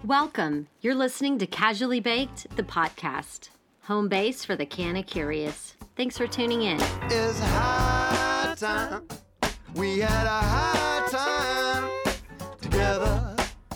Welcome. You're listening to Casually Baked, the podcast. Home base for the canna curious. Thanks for tuning in. It's high time. We had a high time together.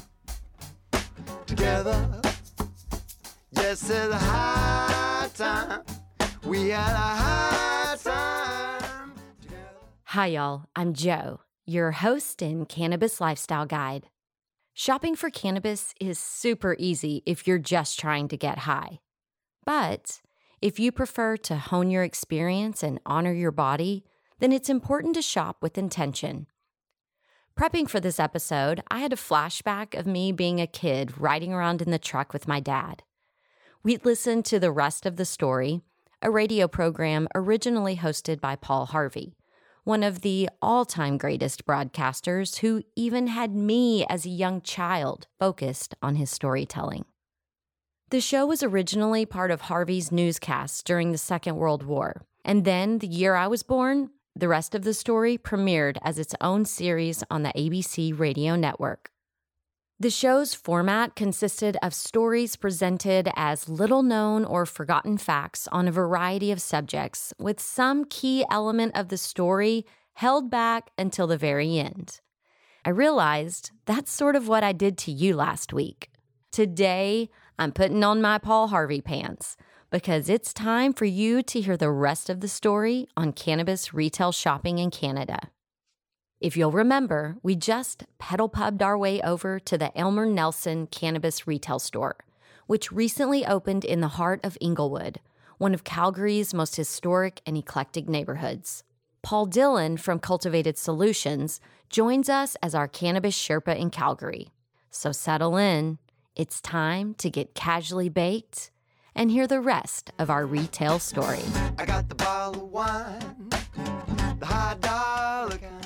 Yes, it's high time. We had a high time together. Hi, y'all. I'm Jo, your host and cannabis lifestyle guide. Shopping for cannabis is super easy if you're just trying to get high. But if you prefer to hone your experience and honor your body, then it's important to shop with intention. Prepping for this episode, I had a flashback of me being a kid riding around in the truck with my dad. We'd listened to The Rest of the Story, a radio program originally hosted by Paul Harvey, one of the all-time greatest broadcasters who even had me as a young child focused on his storytelling. The show was originally part of Harvey's newscasts during the Second World War, and then the year I was born, The Rest of the Story premiered as its own series on the ABC radio network. The show's format consisted of stories presented as little-known or forgotten facts on a variety of subjects, with some key element of the story held back until the very end. I realized that's sort of what I did to you last week. Today, I'm putting on my Paul Harvey pants because it's time for you to hear the rest of the story on cannabis retail shopping in Canada. If you'll remember, we just pedal-pubbed our way over to the Elmer Nelson Cannabis Retail Store, which recently opened in the heart of Inglewood, one of Calgary's most historic and eclectic neighborhoods. Paul Dillon from Cultivated Solutions joins us as our cannabis Sherpa in Calgary. So settle in. It's time to get casually baked and hear the rest of our retail story. I got the bottle of wine, the high dollar kind.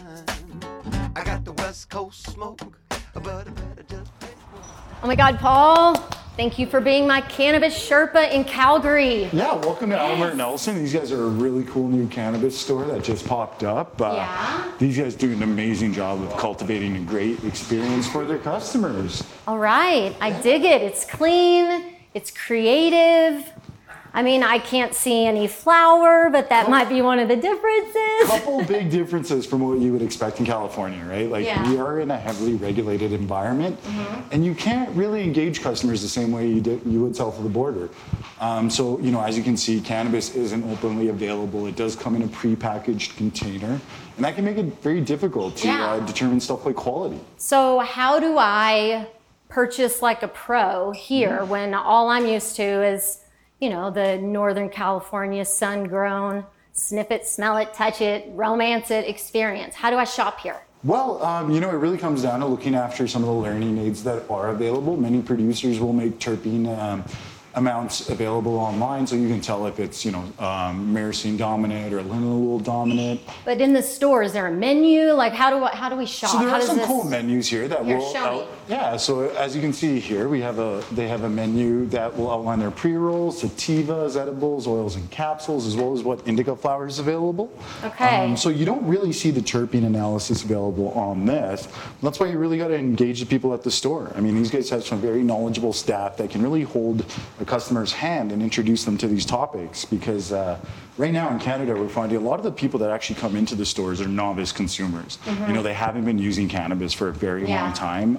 I got the West Coast smoke, but I better just pay. Oh my God, Paul, thank you for being my cannabis Sherpa in Calgary. Yeah, welcome to Elmer Nelson. These guys are a really cool new cannabis store that just popped up. These guys do an amazing job of cultivating a great experience for their customers. All right, I dig it. It's clean, it's creative. I mean, I can't see any flower, but that might be one of the differences. Couple big differences from what you would expect in California, right? We are in a heavily regulated environment, and you can't really engage customers the same way you would south of the border. So, as you can see, cannabis isn't openly available. It does come in a prepackaged container, and that can make it very difficult to determine stuff like quality. So how do I purchase like a pro here when all I'm used to is the Northern California sun-grown, sniff it, smell it, touch it, romance it experience? How do I shop here? Well, it really comes down to looking after some of the learning aids that are available. Many producers will make terpene amounts available online, so you can tell if it's, myrcene dominant or linalool dominant. But in the store, is there a menu? Like, how do we shop? So there are some cool menus here that will. Show me. Yeah. So as you can see here, they have a menu that will outline their pre-rolls, sativas, edibles, oils, and capsules, as well as what indica flower is available. Okay. So you don't really see the terpene analysis available on this. That's why you really got to engage the people at the store. I mean, these guys have some very knowledgeable staff that can really hold a customer's hand and introduce them to these topics, because right now in Canada we're finding a lot of the people that actually come into the stores are novice consumers. They haven't been using cannabis for a very long time.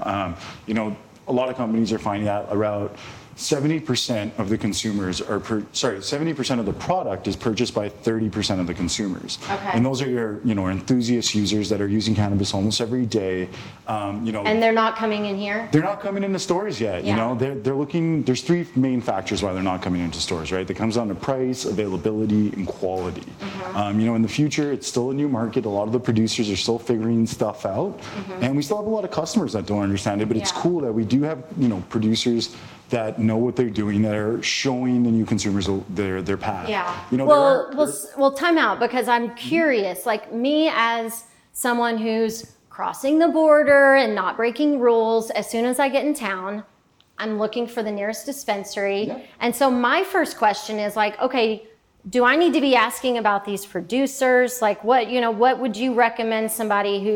A lot of companies are finding that around 70% of the consumers are 70% of the product is purchased by 30% of the consumers. Okay. And those are your, enthusiast users that are using cannabis almost every day. And they're not coming in here? They're not coming into stores yet. Yeah. They're looking, there's three main factors why they're not coming into stores, right? It comes down to price, availability, and quality. In the future, it's still a new market. A lot of the producers are still figuring stuff out. And we still have a lot of customers that don't understand it, but it's cool that we do have, producers that know what they're doing, that are showing the new consumers their path. Yeah. Well, time out, because I'm curious. Like, me as someone who's crossing the border and not breaking rules, as soon as I get in town, I'm looking for the nearest dispensary. Yeah. And so my first question is like, okay, do I need to be asking about these producers? Like, what would you recommend somebody who's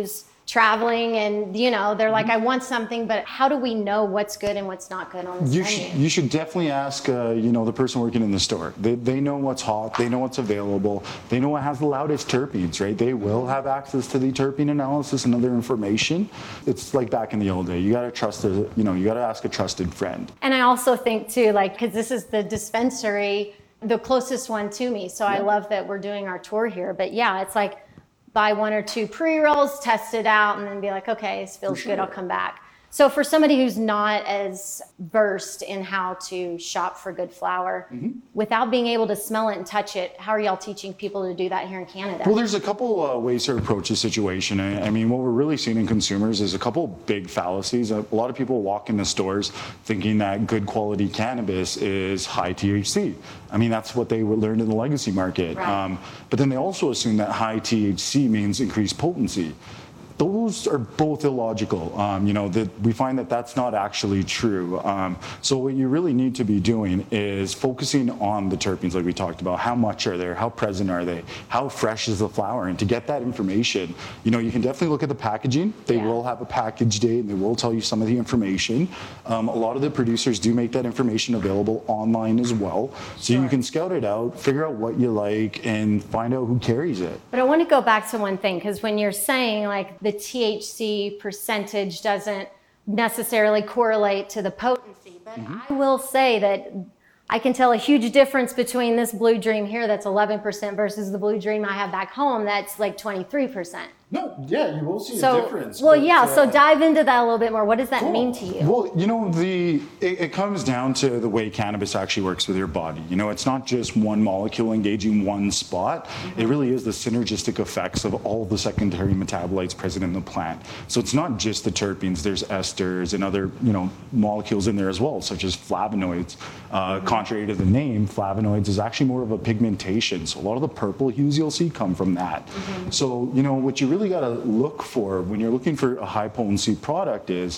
traveling and, they're like, I want something, but how do we know what's good and what's not good on this menu? You should definitely ask, the person working in the store. They know what's hot, they know what's available, they know what has the loudest terpenes, right? They will have access to the terpene analysis and other information. It's like back in the old day. You got to trust you got to ask a trusted friend. And I also think too, because this is the dispensary, the closest one to me. So I love that we're doing our tour here. But yeah, it's like, buy 1 or 2 pre-rolls, test it out, and then be like, okay, this feels good, I'll come back. So for somebody who's not as versed in how to shop for good flower, without being able to smell it and touch it, how are y'all teaching people to do that here in Canada? Well, there's a couple ways to approach the situation. I mean, what we're really seeing in consumers is a couple big fallacies. A lot of people walk into stores thinking that good quality cannabis is high THC. I mean, that's what they learned in the legacy market. Right. But then they also assume that high THC means increased potency. Those are both illogical. That we find that that's not actually true. So what you really need to be doing is focusing on the terpenes, like we talked about. How much are there? How present are they? How fresh is the flower? And to get that information, you can definitely look at the packaging. They will have a package date, and they will tell you some of the information. A lot of the producers do make that information available online as well, so you can scout it out, figure out what you like, and find out who carries it. But I want to go back to one thing, because when you're saying like the THC percentage doesn't necessarily correlate to the potency, but I will say that I can tell a huge difference between this Blue Dream here that's 11% versus the Blue Dream I have back home that's like 23%. No, yeah, you will see a difference. Well, so dive into that a little bit more. What does that mean to you? Well, it comes down to the way cannabis actually works with your body. It's not just one molecule engaging one spot. It really is the synergistic effects of all the secondary metabolites present in the plant. So it's not just the terpenes. There's esters and other, molecules in there as well, such as flavonoids. Contrary to the name, flavonoids is actually more of a pigmentation. So a lot of the purple hues you'll see come from that. So, what you really got to look for when you're looking for a high potency product is,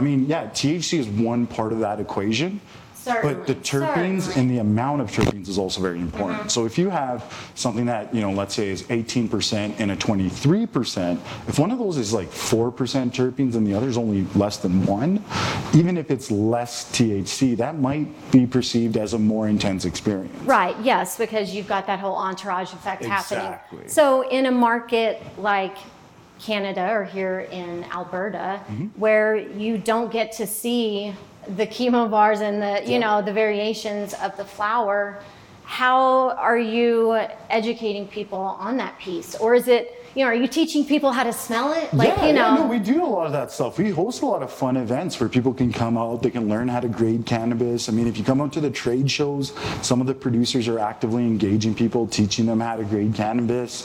THC is one part of that equation. Certainly. But the terpenes and the amount of terpenes is also very important. So if you have something that, let's say is 18% and a 23%, if one of those is like 4% terpenes and the other is only less than 1, even if it's less THC, that might be perceived as a more intense experience. Right, yes, because you've got that whole entourage effect happening. Exactly. So in a market like Canada or here in Alberta, where you don't get to see the chemo bars and the the variations of the flower, how are you educating people on that piece? Or is it, are you teaching people how to smell it? No, we do a lot of that stuff. We host a lot of fun events where people can come out, they can learn how to grade cannabis. I mean, if you come out to the trade shows, some of the producers are actively engaging people, teaching them how to grade cannabis.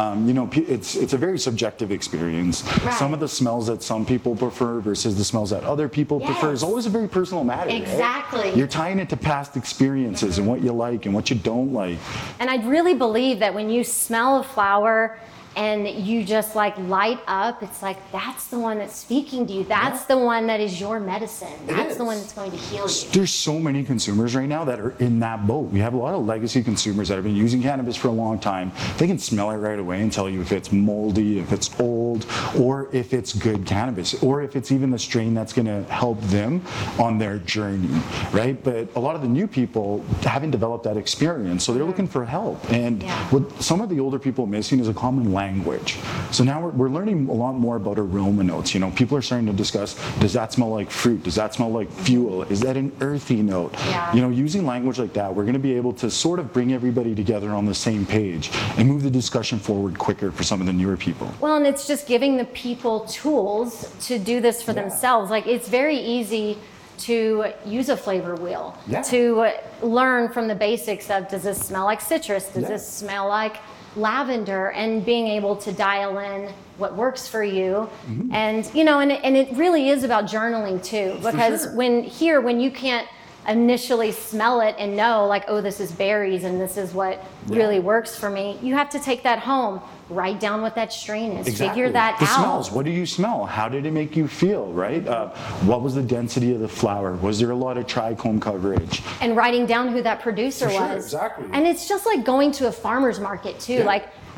It's a very subjective experience. Right. Some of the smells that some people prefer versus the smells that other people prefer is always a very personal matter. Exactly. Right? You're tying it to past experiences and what you like and what you don't like. And I really believe that when you smell a flower and you just like light up, it's like, that's the one that's speaking to you. That's the one that is your medicine. That's the one that's going to heal you. There's so many consumers right now that are in that boat. We have a lot of legacy consumers that have been using cannabis for a long time. They can smell it right away and tell you if it's moldy, if it's old, or if it's good cannabis, or if it's even the strain that's going to help them on their journey, right? But a lot of the new people haven't developed that experience, so they're looking for help. And what some of the older people are missing is a common language. So now we're learning a lot more about aroma notes. People are starting to discuss, does that smell like fruit? Does that smell like fuel? Is that an earthy note? Yeah. Using language like that, we're going to be able to sort of bring everybody together on the same page and move the discussion forward quicker for some of the newer people. Well, and it's just giving the people tools to do this for themselves. Like, it's very easy to use a flavor wheel, to learn from the basics of, does this smell like citrus? Does this smell like lavender? And being able to dial in what works for you. And and it really is about journaling too, because when you can't initially smell it and know like, oh, this is berries and this is what really works for me, you have to take that home, write down what that strain is, figure that the out. Smells. What do you smell? How did it make you feel, right? What was the density of the flower? Was there a lot of trichome coverage? And writing down who that producer was. Exactly. And it's just like going to a farmer's market too. Like,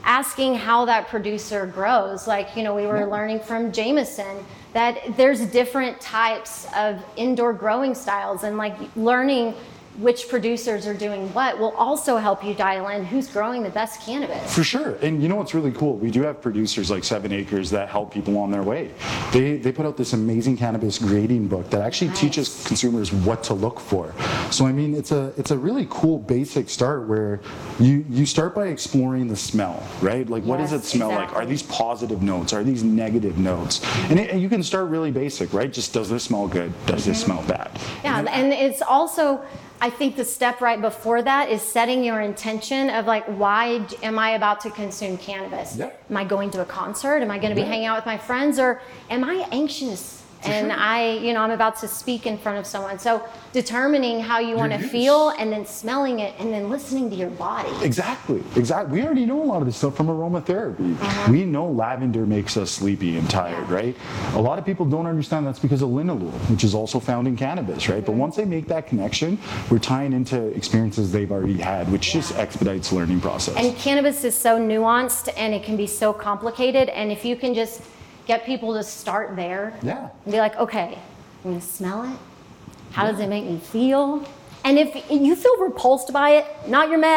asking how that producer grows. Like, we were learning from Jameson that there's different types of indoor growing styles, and like learning which producers are doing what will also help you dial in who's growing the best cannabis. For sure. And you know what's really cool? We do have producers like 7 Acres that help people on their way. They put out this amazing cannabis grading book that actually teaches consumers what to look for. So I mean, it's a really cool basic start where you start by exploring the smell, right? Like what does it smell like? Are these positive notes? Are these negative notes? And you can start really basic, right? Just does this smell good? Does this smell bad? Yeah, and it's also, I think the step right before that is setting your intention of like, why am I about to consume cannabis? Yeah. Am I going to a concert? Am I going to be hanging out with my friends? Or am I anxious? And I'm about to speak in front of someone. So determining how you want to feel, and then smelling it, and then listening to your body. Exactly. We already know a lot of this stuff from aromatherapy. We know lavender makes us sleepy and tired, right? A lot of people don't understand that's because of linalool, which is also found in cannabis, right? But once they make that connection, we're tying into experiences they've already had, which just expedites the learning process. And cannabis is so nuanced, and it can be so complicated. And if you can just get people to start there. Yeah. And be like, okay, I'm gonna smell it. How does it make me feel? And if you feel repulsed by it, not your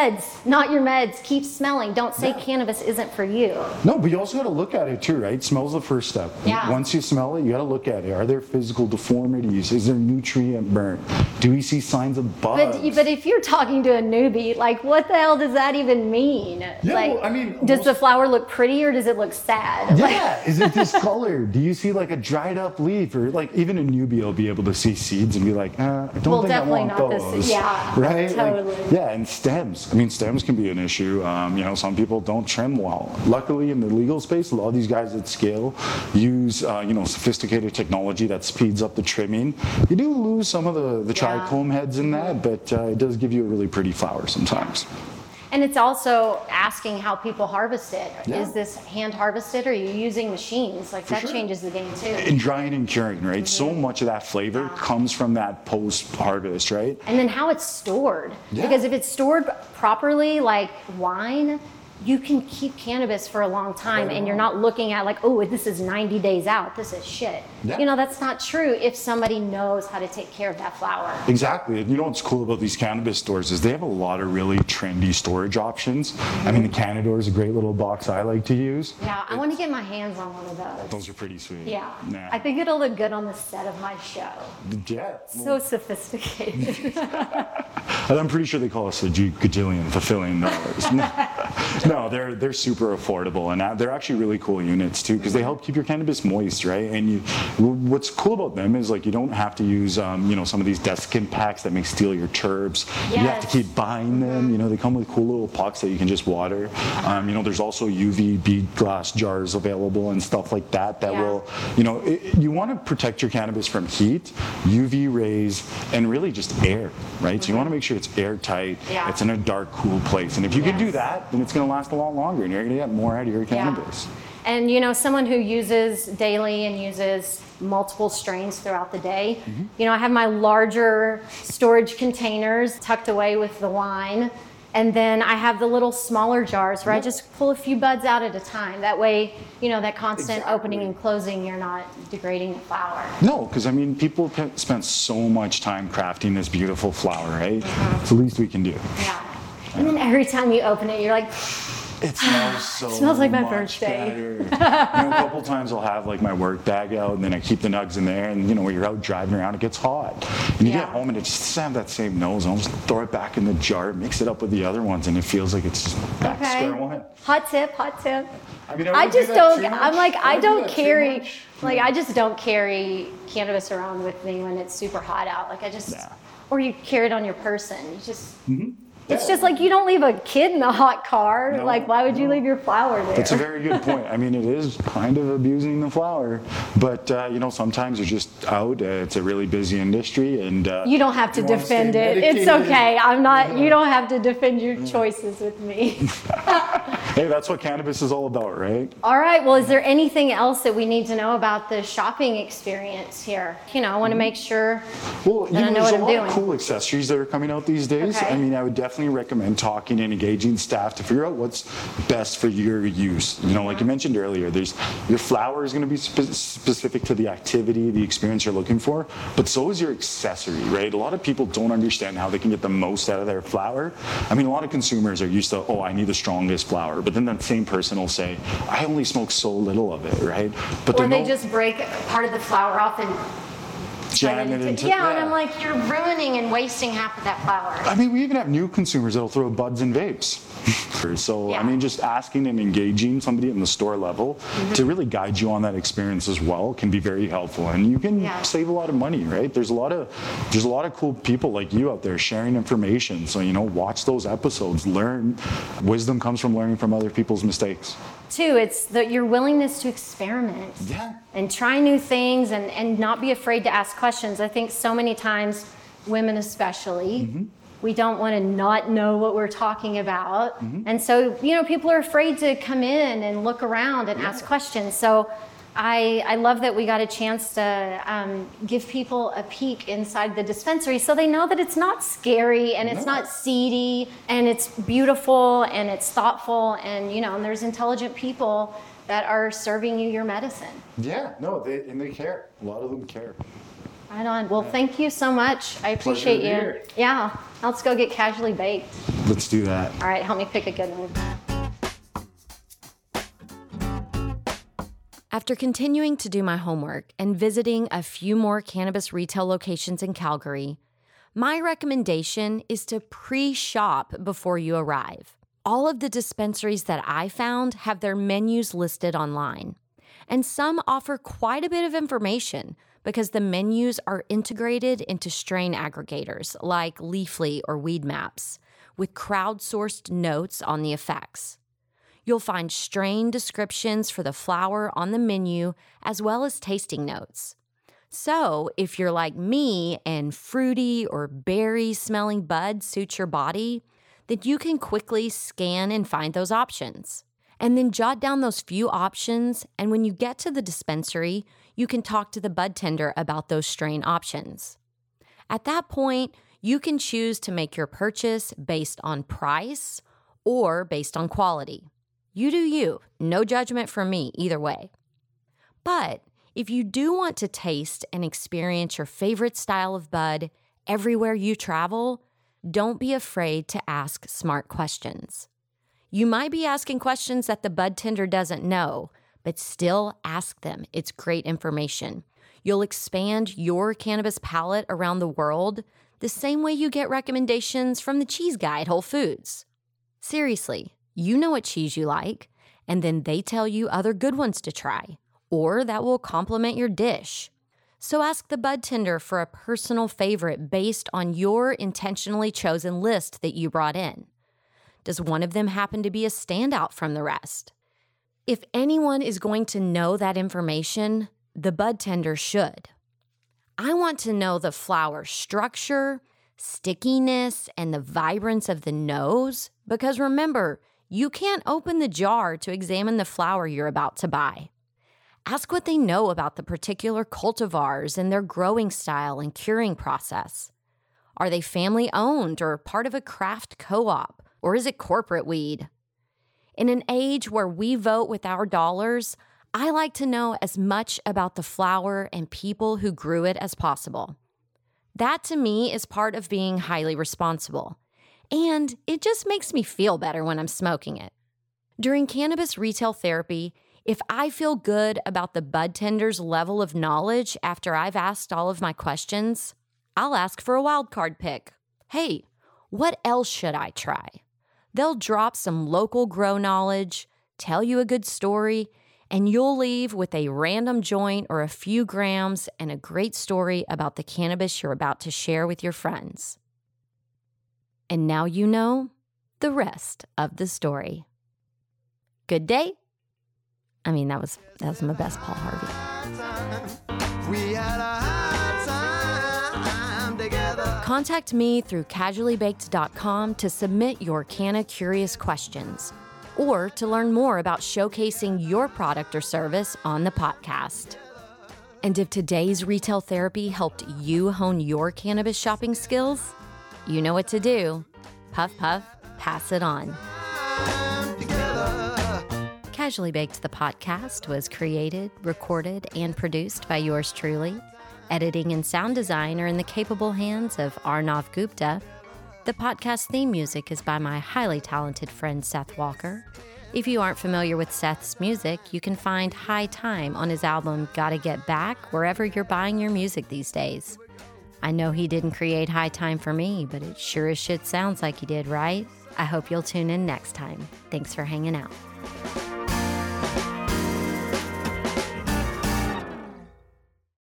meds. Keep smelling. Don't say cannabis isn't for you. No, but you also got to look at it too, right? Smell's the first step. Yeah. Once you smell it, you got to look at it. Are there physical deformities? Is there nutrient burn? Do we see signs of bugs? But if you're talking to a newbie, like, what the hell does that even mean? Yeah, like, well, I mean, does the flower look pretty or does it look sad? Yeah, is it discolored? Do you see like a dried up leaf? Or like even a newbie will be able to see seeds and be like, I don't think I want those. Yeah, right? totally. Like, yeah, and stems. I mean, stems can be an issue. Some people don't trim well. Luckily, in the legal space, a lot of these guys at scale use, sophisticated technology that speeds up the trimming. You do lose some of the trichome heads in that, but it does give you a really pretty flower sometimes. And it's also asking how people harvest it. Yeah. Is this hand harvested, or are you using machines? Like that changes the game too. And drying and curing, right? So much of that flavor comes from that post-harvest, right? And then how it's stored. Yeah. Because if it's stored properly, like wine, you can keep cannabis for a long time, and you're not looking at like, oh, this is 90 days out. This is shit. Yeah. That's not true if somebody knows how to take care of that flower. Exactly. And you know what's cool about these cannabis stores is they have a lot of really trendy storage options. I mean, the Canador is a great little box I like to use. Yeah, I want to get my hands on one of those. Those are pretty sweet. Yeah. Nah. I think it'll look good on the set of my show. Yeah. So sophisticated. And I'm pretty sure they call us a gajillion fulfilling dollars. No, they're super affordable, and they're actually really cool units too, because they help keep your cannabis moist, right? And what's cool about them is like you don't have to use some of these desiccant packs that may steal your terps. Yes. You have to keep buying them. They come with cool little pucks that you can just water. There's also UV bead glass jars available and stuff like that will, you want to protect your cannabis from heat, UV rays, and really just air, right? So you want to make sure it's airtight. Yeah. It's in a dark, cool place, and if you can do that, then it's going to last a lot longer, and you're going to get more out of your cannabis. And someone who uses daily and uses multiple strains throughout the day, I have my larger storage containers tucked away with the wine, and then I have the little smaller jars where I just pull a few buds out at a time. That way, that constant opening and closing, you're not degrading the flower. No, because people spend so much time crafting this beautiful flower, right? It's the least we can do. Yeah. And then every time you open it, you're like, it smells so it smells like my much birthday. better. A couple times I'll have like my work bag out, and then I keep the nugs in there, and when you're out driving around, it gets hot. And you get home and it just doesn't have that same nose. I'll just throw it back in the jar, mix it up with the other ones, and it feels like it's just back to square one. Hot tip. I mean, I just don't, I'm like, I don't carry, like, I just don't carry cannabis around with me when it's super hot out. Like, or you carry it on your person. You just, it's just like you don't leave a kid in a hot car. No, like, why would you leave your flower there? That's a very good point. I mean, it is kind of abusing the flower, but sometimes you're just out. It's a really busy industry, and you don't have to defend it. It's okay. I'm not. You don't have to defend your choices with me. Hey, that's what cannabis is all about, right? All right. Well, is there anything else that we need to know about the shopping experience here? I want to make sure that I know what I'm doing. There's a lot of cool accessories that are coming out these days. Okay. I mean, I would definitely definitely recommend talking and engaging staff to figure out what's best for your use. You know, like you mentioned earlier, your flower is going to be specific to the activity, the experience you're looking for, but so is your accessory, right? A lot of people don't understand how they can get the most out of their flower. I mean, a lot of consumers are used to, I need the strongest flower, but then that same person will say, I only smoke so little of it, right? But or they just break part of the flower off and jam it into, and I'm like, you're ruining and wasting half of that flower. I mean, we even have new consumers that'll throw buds and vapes. So, I mean, just asking and engaging somebody in the store level to really guide you on that experience as well can be very helpful, and you can save a lot of money, right? There's a lot of cool people like you out there sharing information. So, you know, watch those episodes, learn. Wisdom comes from learning from other people's mistakes. Too, it's your willingness to experiment and try new things and not be afraid to ask questions. I think so many times, women especially, we don't want to not know what we're talking about. And so, you know, people are afraid to come in and look around and ask questions. So I love that we got a chance to give people a peek inside the dispensary so they know that it's not scary and it's not seedy and it's beautiful and it's thoughtful and, you know, and there's intelligent people that are serving you your medicine. Yeah, no, they care. A lot of them care. Right on. Well, thank you so much. I appreciate you. Here. Yeah. Let's go get Casually Baked. Let's do that. All right, help me pick a good one. After continuing to do my homework and visiting a few more cannabis retail locations in Calgary, my recommendation is to pre-shop before you arrive. All of the dispensaries that I found have their menus listed online, and some offer quite a bit of information because the menus are integrated into strain aggregators like Leafly or Weedmaps with crowdsourced notes on the effects. You'll find strain descriptions for the flower on the menu as well as tasting notes. So if you're like me and fruity or berry smelling bud suits your body, then you can quickly scan and find those options. And then jot down those few options, and when you get to the dispensary, you can talk to the bud tender about those strain options. At that point, you can choose to make your purchase based on price or based on quality. You do you, no judgment from me either way. But if you do want to taste and experience your favorite style of bud everywhere you travel, don't be afraid to ask smart questions. You might be asking questions that the bud tender doesn't know, but still ask them. It's great information. You'll expand your cannabis palate around the world the same way you get recommendations from the cheese guy at Whole Foods. Seriously, you know what cheese you like, and then they tell you other good ones to try, or that will complement your dish. So ask the bud tender for a personal favorite based on your intentionally chosen list that you brought in. Does one of them happen to be a standout from the rest? If anyone is going to know that information, the bud tender should. I want to know the flower structure, stickiness, and the vibrance of the nose, because remember, you can't open the jar to examine the flower you're about to buy. Ask what they know about the particular cultivars and their growing style and curing process. Are they family-owned or part of a craft co-op? Or is it corporate weed? In an age where we vote with our dollars, I like to know as much about the flower and people who grew it as possible. That to me is part of being highly responsible. And it just makes me feel better when I'm smoking it. During cannabis retail therapy, if I feel good about the bud tender's level of knowledge after I've asked all of my questions, I'll ask for a wildcard pick. Hey, what else should I try? They'll drop some local grow knowledge, tell you a good story, and you'll leave with a random joint or a few grams and a great story about the cannabis you're about to share with your friends. And now you know the rest of the story. Good day. I mean, that was my best Paul Harvey. We had a hard time together. Contact me through casuallybaked.com to submit your Canna Curious questions or to learn more about showcasing your product or service on the podcast. And if today's retail therapy helped you hone your cannabis shopping skills, you know what to do. Puff puff, pass it on. Together. Casually Baked, the podcast, was created, recorded, and produced by yours truly. Editing and sound design are in the capable hands of Arnav Gupta. The podcast theme music is by my highly talented friend Seth Walker. If you aren't familiar with Seth's music, you can find High Time on his album Gotta Get Back wherever you're buying your music these days. I know he didn't create High Time for me, but it sure as shit sounds like he did, right? I hope you'll tune in next time. Thanks for hanging out.